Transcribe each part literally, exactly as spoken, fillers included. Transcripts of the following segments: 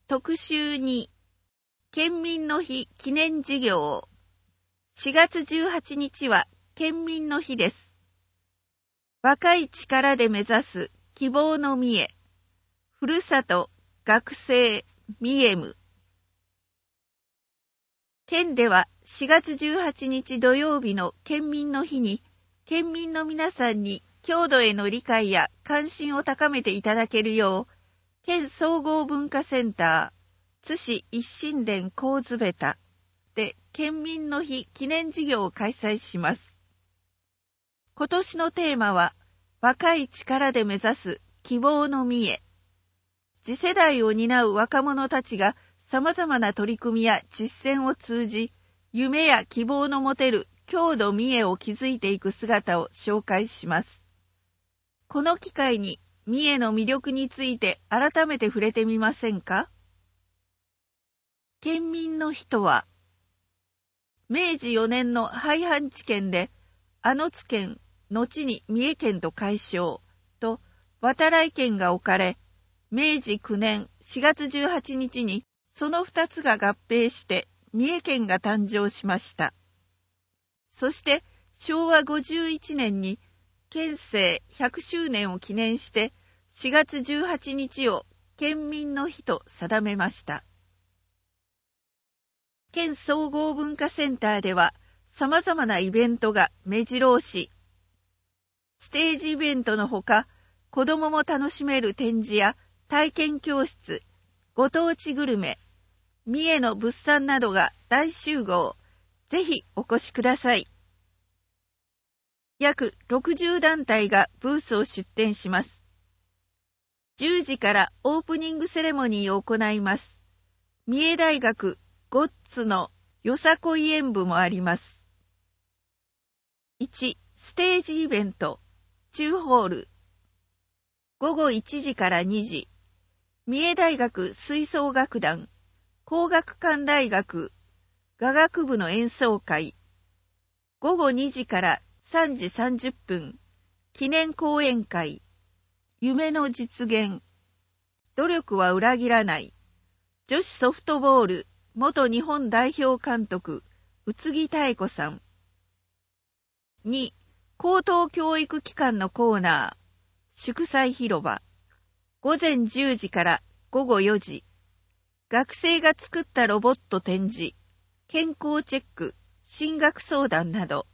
特集に、県民の日記念事業。しがつじゅうはちにちは県民の日です。若い力で目指す希望の三重。ふるさと、学生、三重む。県ではしがつじゅうはちにち土曜日の県民の日に、県民の皆さんに郷土への理解や関心を高めていただけるよう、県総合文化センター、津市一心殿神津べたで県民の日記念事業を開催します。今年のテーマは、若い力で目指す希望の三重。次世代を担う若者たちが様々な取り組みや実践を通じ、夢や希望の持てる郷土三重を築いていく姿を紹介します。この機会に三重の魅力について改めて触れてみませんか？県民の日とは、めいじよねんの廃藩置県で、あの津県、後に三重県と改称と渡来県が置かれ、めいじきゅうねんしがつじゅうはちにちにその二つが合併して三重県が誕生しました。そしてしょうわごじゅういちねんに県政ひゃくしゅうねんを記念してしがつじゅうはちにちを県民の日と定めました。県総合文化センターでは様々なイベントが目白押し。ステージイベントのほか、子どもも楽しめる展示や体験教室、ご当地グルメ、三重の物産などが大集合。ぜひお越しください。約ろくじゅうだんたいがブースを出展します。じゅうじからオープニングセレモニーを行います。三重大学ゴッツのよさこい演舞もあります。いち. ステージイベント中ホールごごいちじからにじ三重大学吹奏楽団工学館大学雅楽部の演奏会ごごにじからさんじさんじゅっぷん記念講演会夢の実現努力は裏切らない女子ソフトボール元日本代表監督宇津木妙子さんに高等教育機関のコーナー祝祭広場ごぜんじゅうじからごごよじ学生が作ったロボット展示健康チェック進学相談など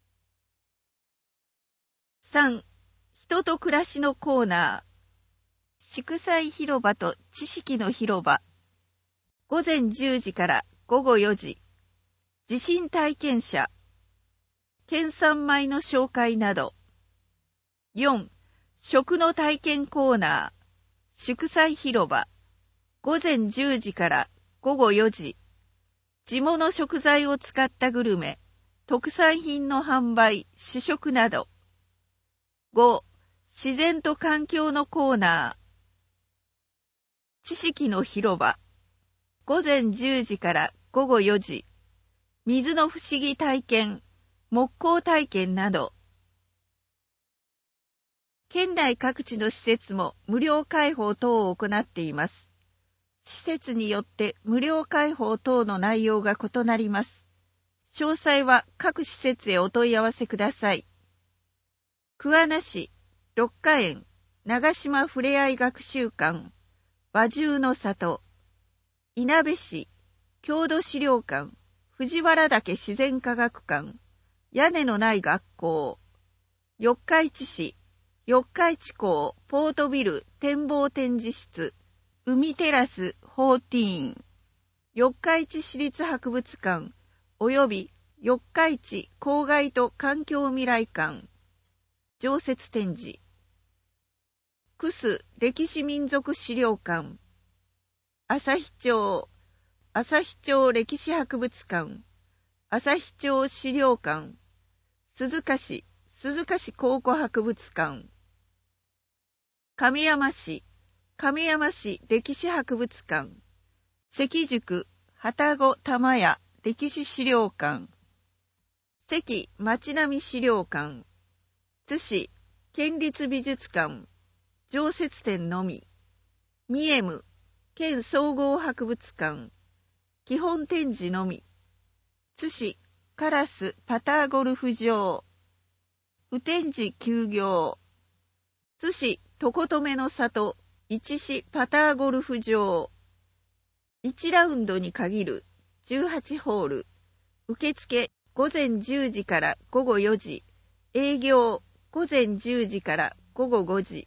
さん. 人と暮らしのコーナー祝祭広場と知識の広場ごぜんじゅうじからごごよじ地震体験者県産米の紹介などよん. 食の体験コーナー祝祭広場ごぜんじゅうじからごごよじ地物食材を使ったグルメ特産品の販売試食などご. 自然と環境のコーナー知識の広場ごぜんじゅうじからごごよじ水の不思議体験木工体験など県内各地の施設も無料開放等を行っています。施設によって無料開放等の内容が異なります。詳細は各施設へお問い合わせください。桑名市六花園長島ふれあい学習館和獣の里いなべ市郷土資料館藤原岳自然科学館屋根のない学校四日市市四日市港ポートビル展望展示室海テラスじゅうよん四日市市立博物館および四日市郊外と環境未来館常設展示クス歴史民族資料館旭町旭町歴史博物館旭町資料館鈴鹿市鈴鹿市考古博物館亀山市亀山市歴史博物館関宿旅籠玉屋歴史資料館関町並資料館津市県立美術館常設展のみ三重む県総合博物館、基本展示のみ。津市烏パターゴルフ場、不展示休業。津市常留の里一市パターゴルフ場、いちラウンドに限るじゅうはちホール、受付午前じゅうじから午後よじ、営業午前じゅうじから午後ごじ。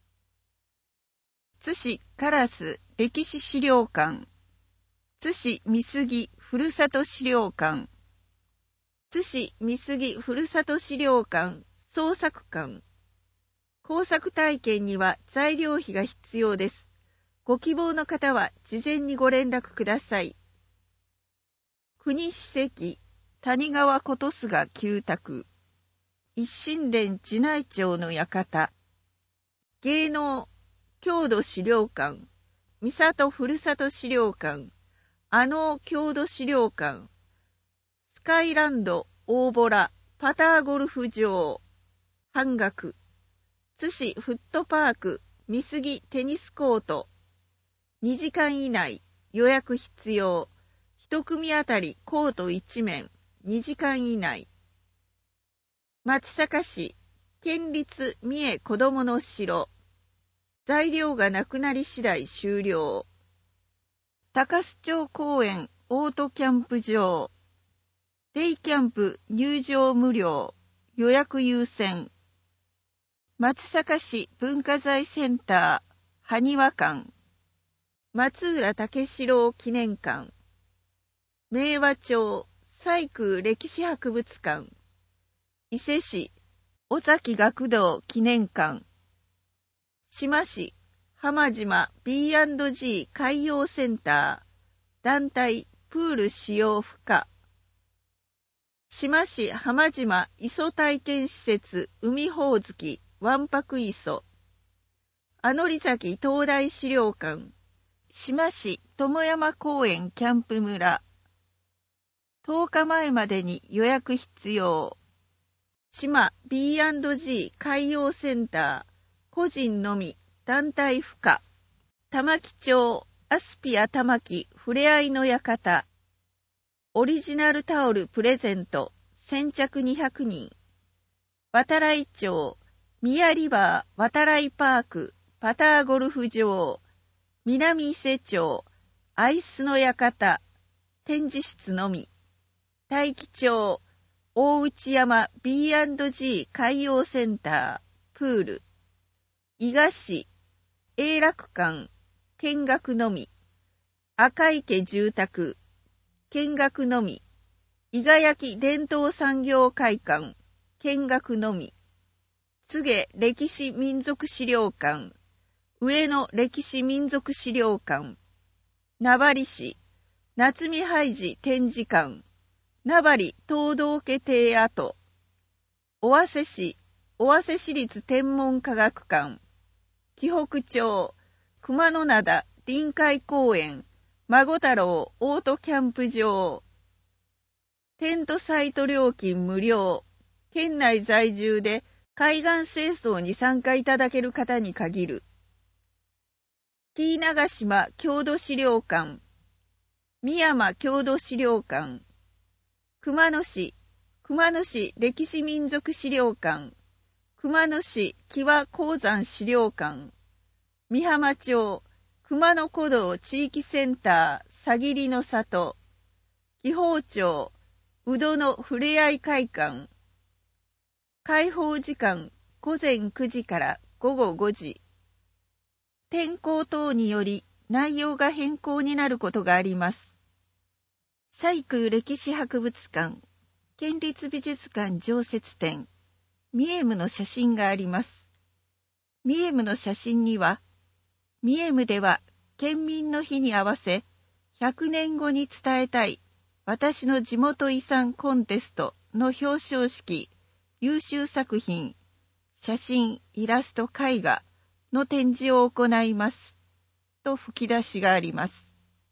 津市烏歴史資料館、津市美杉ふるさと資料館、津市美杉ふるさと資料館創作館。工作体験には材料費が必要です。ご希望の方は事前にご連絡ください。国史跡谷川琴須賀旧宅、一心殿寺内町の館、芸能郷土資料館、三郷ふるさと資料館、阿能郷土資料館、スカイランド大洞パターゴルフ場、半額、津市フットパーク美杉テニスコート、にじかん以内予約必要、一組あたりコートいち面、にじかん以内。松阪市県立三重子どもの城、材料がなくなり次第終了。高須町公園オートキャンプ場、デイキャンプ入場無料、予約優先。松阪市文化財センター埴輪館、松浦武四郎記念館、明和町西空歴史博物館、伊勢市尾崎学童記念館、志摩市浜島 ビーアンドジー 海洋センター団体プール使用不可、志摩市浜島磯体験施設海ほおずきわんぱく磯、あのり崎灯台資料館、志摩市友山公園キャンプ村、とおかまえまでに予約必要。志摩 ビーアンドジー 海洋センター個人のみ団体不可、玉城町アスピア玉城ふれあいの館、オリジナルタオルプレゼント先着にひゃくにん、渡来町宮リバー渡来パークパターゴルフ場、南伊勢町アイスの館展示室のみ、大樹町大内山 ビーアンドジー 海洋センタープール、伊賀市永楽館見学のみ、赤池住宅見学のみ、伊賀焼伝統産業会館見学のみ、柘植歴史民族資料館、上野歴史民族資料館、名張市夏見ハイジ展示館、名張東道家邸跡、尾鷲市尾鷲市立天文科学館、紀北町熊野灘臨海公園孫太郎オートキャンプ場、テントサイト料金無料、県内在住で海岸清掃に参加いただける方に限る。紀伊長島郷土資料館、三山郷土資料館、熊野市熊野市歴史民族資料館、熊野市木和鉱山資料館、美浜町熊野古道地域センターさぎりの里、紀宝町宇土のふれあい会館、開放時間午前くじから午後ごじ。天候等により内容が変更になることがあります。西空歴史博物館、県立美術館常設展、ミエムの写真があります。ミエムの写真には、ミエムでは県民の日に合わせ、ひゃくねんごに伝えたい私の地元遺産コンテストの表彰式、優秀作品、写真、イラスト、絵画の展示を行います。と吹き出しがあります。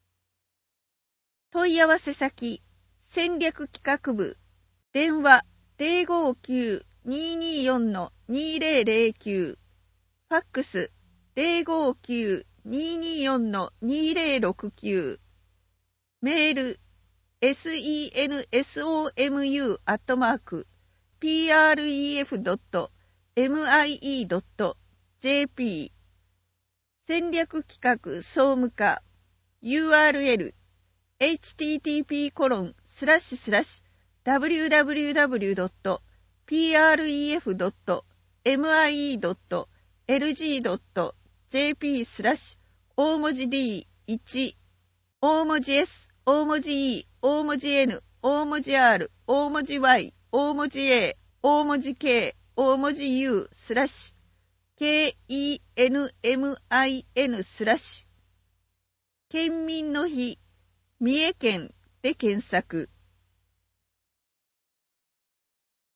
問い合わせ先、戦略企画部、電話 ゼロごきゅう にーにーよん にーぜろぜろきゅう、ファックス ゼロごきゅうにーにーよんのにーぜろろくきゅう、メール センソム アットマーク ピーアールイーエフ ドット ミイー ドット ジェーピー 戦略企画総務課 ユーアールエル エイチティーティーピー コロン スラッシュスラッシュ ダブリューダブリューダブリュー ドット ピーアールイーエフ ドット ミイー ドット エルジー ドット ジェーピー スラッシュ大文字 ディーいち 大文字 S 大文字 E 大文字 N 大文字 R 大文字 Y 大文字 A 大文字 K 大文字 U スラッシュ ケーイーエヌエムアイエヌ スラッシュ県民の日三重県で検索。